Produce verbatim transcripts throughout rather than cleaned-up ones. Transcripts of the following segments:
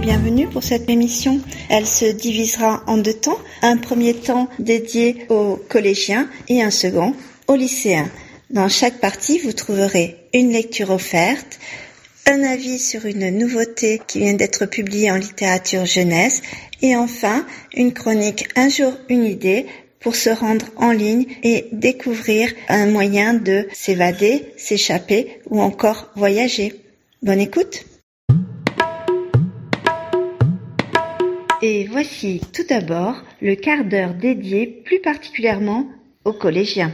bienvenue pour cette émission. Elle se divisera en deux temps. Un premier temps dédié aux collégiens et un second aux lycéens. Dans chaque partie, vous trouverez une lecture offerte, un avis sur une nouveauté qui vient d'être publiée en littérature jeunesse et enfin une chronique Un jour une idée pour se rendre en ligne et découvrir un moyen de s'évader, s'échapper ou encore voyager. Bonne écoute. Et voici tout d'abord le quart d'heure dédié plus particulièrement aux collégiens.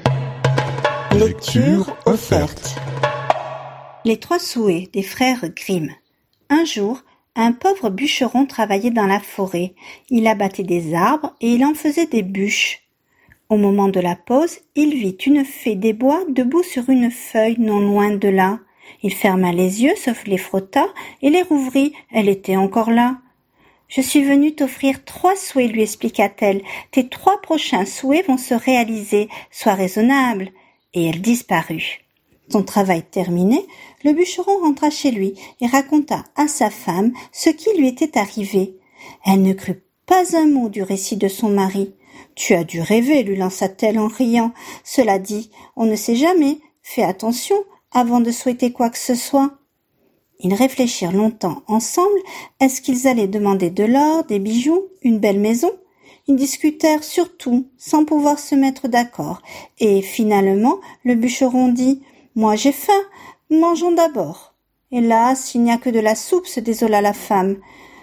Lecture offerte. Les trois souhaits des frères Grimm. Un jour, un pauvre bûcheron travaillait dans la forêt. Il abattait des arbres et il en faisait des bûches. Au moment de la pause, il vit une fée des bois debout sur une feuille non loin de là. Il ferma les yeux, sauf les frotta, et les rouvrit. Elle était encore là. « Je suis venue t'offrir trois souhaits, lui expliqua-t-elle. Tes trois prochains souhaits vont se réaliser. Sois raisonnable. » Et elle disparut. Son travail terminé, le bûcheron rentra chez lui et raconta à sa femme ce qui lui était arrivé. Elle ne crut pas un mot du récit de son mari. « Tu as dû rêver, lui lança-t-elle en riant. Cela dit, on ne sait jamais. Fais attention avant de souhaiter quoi que ce soit. » Ils réfléchirent longtemps ensemble. Est-ce qu'ils allaient demander de l'or, des bijoux, une belle maison? Ils discutèrent sur tout, sans pouvoir se mettre d'accord. Et finalement, le bûcheron dit « Moi j'ai faim, mangeons d'abord. » « Hélas, il n'y a que de la soupe, se désola la femme.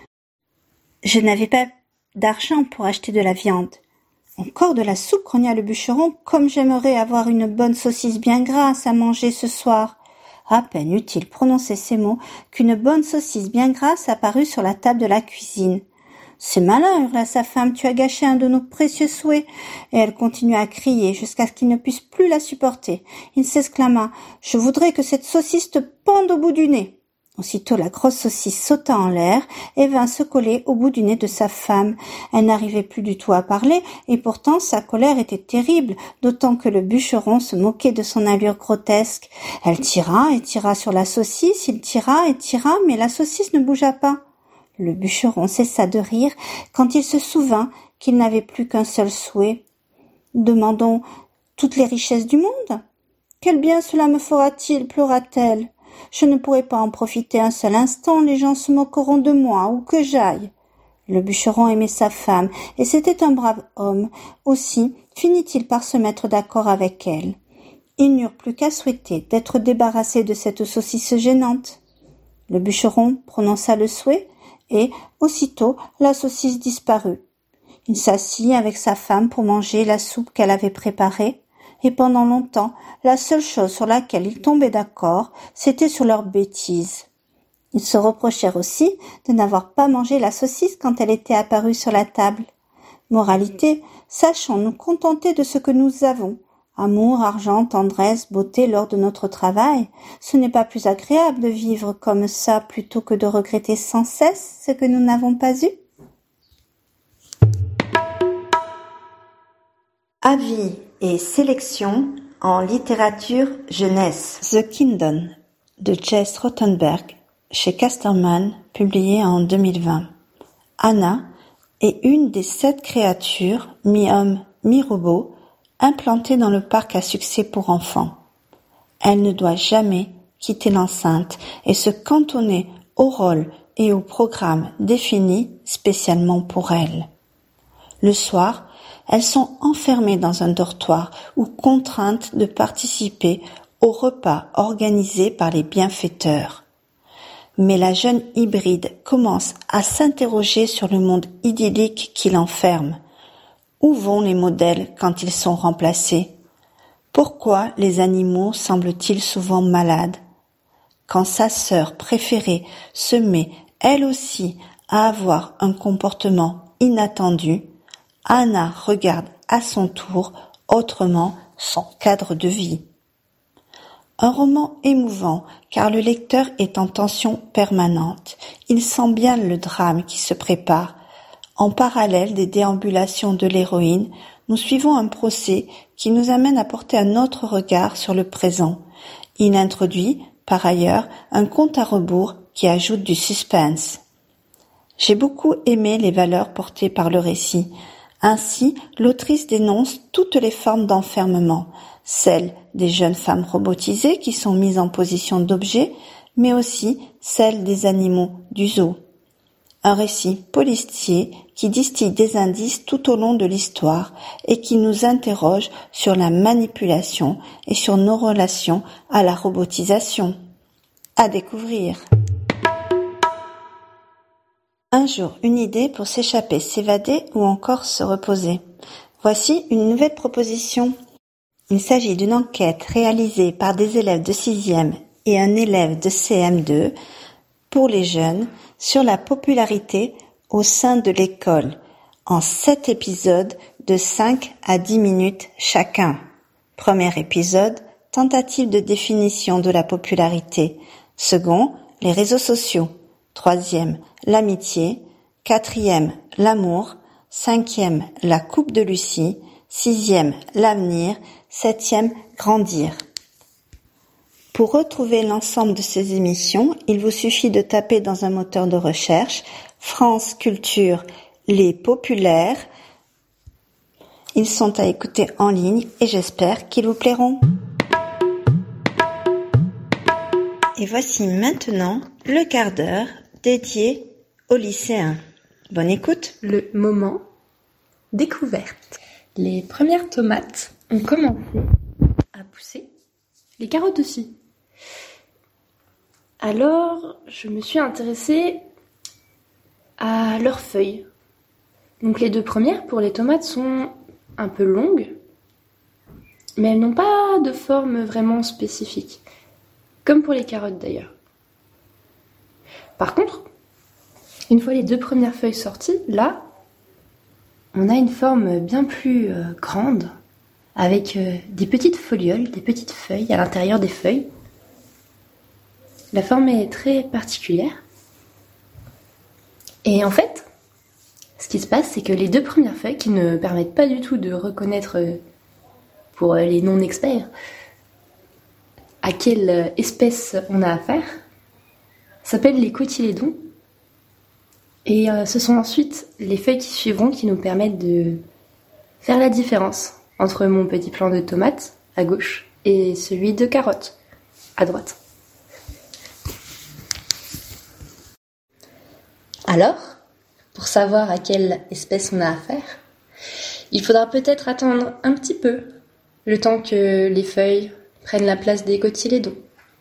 « Je n'avais pas d'argent pour acheter de la viande. »« Encore de la soupe, grogna le bûcheron, comme j'aimerais avoir une bonne saucisse bien grasse à manger ce soir. » À peine eut-il prononcé ces mots qu'une bonne saucisse bien grasse apparut sur la table de la cuisine. « C'est malin, hurla sa femme, tu as gâché un de nos précieux souhaits. » Et elle continua à crier jusqu'à ce qu'il ne puisse plus la supporter. Il s'exclama « Je voudrais que cette saucisse te pende au bout du nez. » Aussitôt la grosse saucisse sauta en l'air et vint se coller au bout du nez de sa femme. Elle n'arrivait plus du tout à parler et pourtant sa colère était terrible, d'autant que le bûcheron se moquait de son allure grotesque. Elle tira et tira sur la saucisse, il tira et tira, mais la saucisse ne bougea pas. Le bûcheron cessa de rire quand il se souvint qu'il n'avait plus qu'un seul souhait. « Demandons toutes les richesses du monde. Quel bien cela me fera-t-il » pleura-t-elle. « Je ne pourrai pas en profiter un seul instant, les gens se moqueront de moi, où que j'aille. » Le bûcheron aimait sa femme, et c'était un brave homme. Aussi finit-il par se mettre d'accord avec elle. Ils n'eurent plus qu'à souhaiter d'être débarrassés de cette saucisse gênante. Le bûcheron prononça le souhait, et aussitôt la saucisse disparut. Il s'assit avec sa femme pour manger la soupe qu'elle avait préparée. Et pendant longtemps, la seule chose sur laquelle ils tombaient d'accord, c'était sur leurs bêtises. Ils se reprochèrent aussi de n'avoir pas mangé la saucisse quand elle était apparue sur la table. Moralité, sachons nous contenter de ce que nous avons. Amour, argent, tendresse, beauté lors de notre travail. Ce n'est pas plus agréable de vivre comme ça plutôt que de regretter sans cesse ce que nous n'avons pas eu? Avis et sélection en littérature jeunesse. The Kingdom de Jess Rothenberg chez Casterman, publié en deux mille vingt. Anna est une des sept créatures, mi-homme, mi-robot, implantées dans le parc à succès pour enfants. Elle ne doit jamais quitter l'enceinte et se cantonner au rôle et au programme définis spécialement pour elle. Le soir, elles sont enfermées dans un dortoir ou contraintes de participer au repas organisé par les bienfaiteurs. Mais la jeune hybride commence à s'interroger sur le monde idyllique qui l'enferme. Où vont les modèles quand ils sont remplacés? Pourquoi les animaux semblent-ils souvent malades? Quand sa sœur préférée se met, elle aussi, à avoir un comportement inattendu, Anna regarde à son tour autrement son cadre de vie. Un roman émouvant car le lecteur est en tension permanente. Il sent bien le drame qui se prépare. En parallèle des déambulations de l'héroïne, nous suivons un procès qui nous amène à porter un autre regard sur le présent. Il introduit, par ailleurs, un compte à rebours qui ajoute du suspense. J'ai beaucoup aimé les valeurs portées par le récit. Ainsi, l'autrice dénonce toutes les formes d'enfermement, celles des jeunes femmes robotisées qui sont mises en position d'objet, mais aussi celles des animaux du zoo. Un récit policier qui distille des indices tout au long de l'histoire et qui nous interroge sur la manipulation et sur nos relations à la robotisation. À découvrir. Un jour, une idée pour s'échapper, s'évader ou encore se reposer. Voici une nouvelle proposition. Il s'agit d'une enquête réalisée par des élèves de sixième et un élève de C M deux pour les jeunes sur la popularité au sein de l'école, en sept épisodes de cinq à dix minutes chacun. Premier épisode, tentative de définition de la popularité. Second, les réseaux sociaux. Troisième, l'amitié. Quatrième, l'amour. Cinquième, la coupe de Lucie. Sixième, l'avenir. Septième, grandir. Pour retrouver l'ensemble de ces émissions, il vous suffit de taper dans un moteur de recherche France Culture, les populaires. Ils sont à écouter en ligne et j'espère qu'ils vous plairont. Et voici maintenant le quart d'heure dédié aux lycéens. Bonne écoute. Le moment découverte. Les premières tomates ont commencé à pousser, les carottes aussi. Alors, je me suis intéressée à leurs feuilles. Donc les deux premières, pour les tomates, sont un peu longues, mais elles n'ont pas de forme vraiment spécifique, comme pour les carottes d'ailleurs. Par contre, une fois les deux premières feuilles sorties, là, on a une forme bien plus euh, grande, avec euh, des petites folioles, des petites feuilles à l'intérieur des feuilles. La forme est très particulière. Et en fait, ce qui se passe, c'est que les deux premières feuilles, qui ne permettent pas du tout de reconnaître, pour les non-experts, à quelle espèce on a affaire, s'appellent les cotylédons. Et euh, ce sont ensuite les feuilles qui suivront qui nous permettent de faire la différence entre mon petit plant de tomates à gauche et celui de carottes à droite. Alors, pour savoir à quelle espèce on a affaire, il faudra peut-être attendre un petit peu, le temps que les feuilles prennent la place des cotylédons.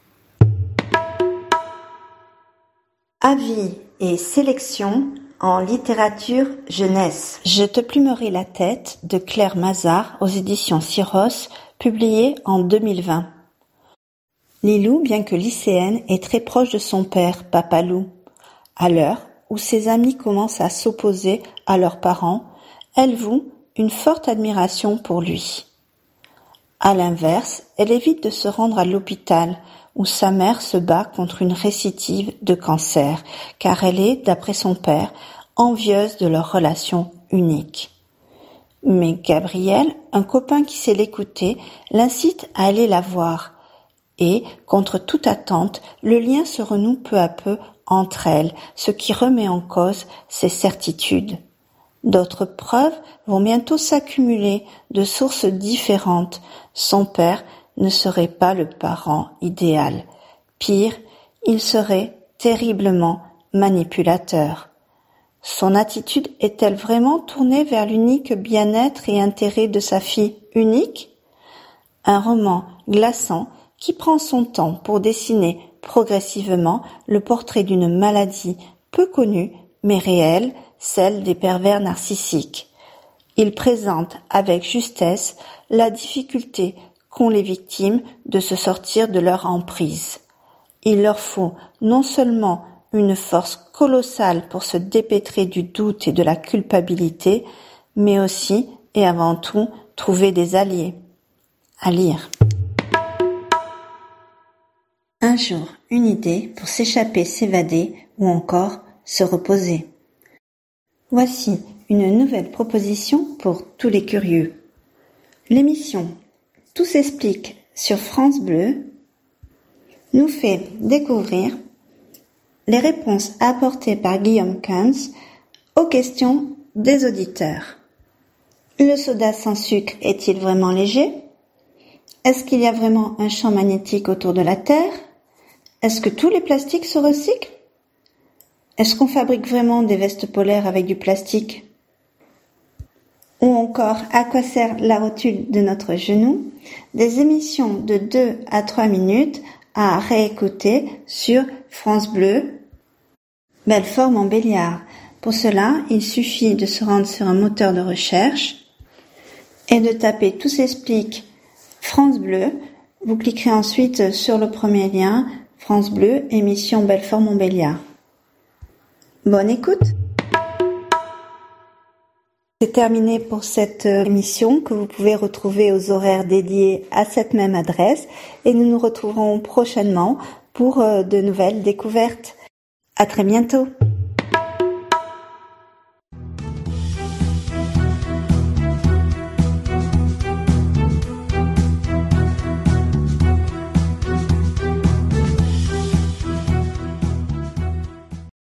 Avis et sélection en littérature jeunesse. Je te plumerai la tête de Claire Mazard aux éditions Syros, publié en deux mille vingt. Lilou, bien que lycéenne, est très proche de son père, Papa Loup. À l'heure où ses amis commencent à s'opposer à leurs parents, elle voue une forte admiration pour lui. À l'inverse, elle évite de se rendre à l'hôpital où sa mère se bat contre une récidive de cancer, car elle est, d'après son père, envieuse de leur relation unique. Mais Gabriel, un copain qui sait l'écouter, l'incite à aller la voir. Et, contre toute attente, le lien se renoue peu à peu entre elles, ce qui remet en cause ses certitudes. D'autres preuves vont bientôt s'accumuler de sources différentes. Son père ne serait pas le parent idéal. Pire, il serait terriblement manipulateur. Son attitude est-elle vraiment tournée vers l'unique bien-être et intérêt de sa fille unique ? Un roman glaçant qui prend son temps pour dessiner progressivement le portrait d'une maladie peu connue mais réelle, celle des pervers narcissiques. Il présente avec justesse la difficulté qu'ont les victimes de se sortir de leur emprise. Il leur faut non seulement une force colossale pour se dépêtrer du doute et de la culpabilité, mais aussi et avant tout trouver des alliés. À lire. Un jour, une idée pour s'échapper, s'évader ou encore se reposer. Voici une nouvelle proposition pour tous les curieux. L'émission Tout s'explique sur France Bleu nous fait découvrir les réponses apportées par Guillaume Kunz aux questions des auditeurs. Le soda sans sucre est-il vraiment léger? Est-ce qu'il y a vraiment un champ magnétique autour de la Terre? Est-ce que tous les plastiques se recyclent? Est-ce qu'on fabrique vraiment des vestes polaires avec du plastique? Ou encore, à quoi sert la rotule de notre genou? Des émissions de deux à trois minutes à réécouter sur France Bleu, Belfort-Montbéliard. Pour cela, il suffit de se rendre sur un moteur de recherche et de taper Tout s'explique France Bleu. Vous cliquerez ensuite sur le premier lien, France Bleu, émission Belfort-Montbéliard. Bonne écoute! C'est terminé pour cette émission que vous pouvez retrouver aux horaires dédiés à cette même adresse et nous nous retrouverons prochainement pour de nouvelles découvertes. À très bientôt!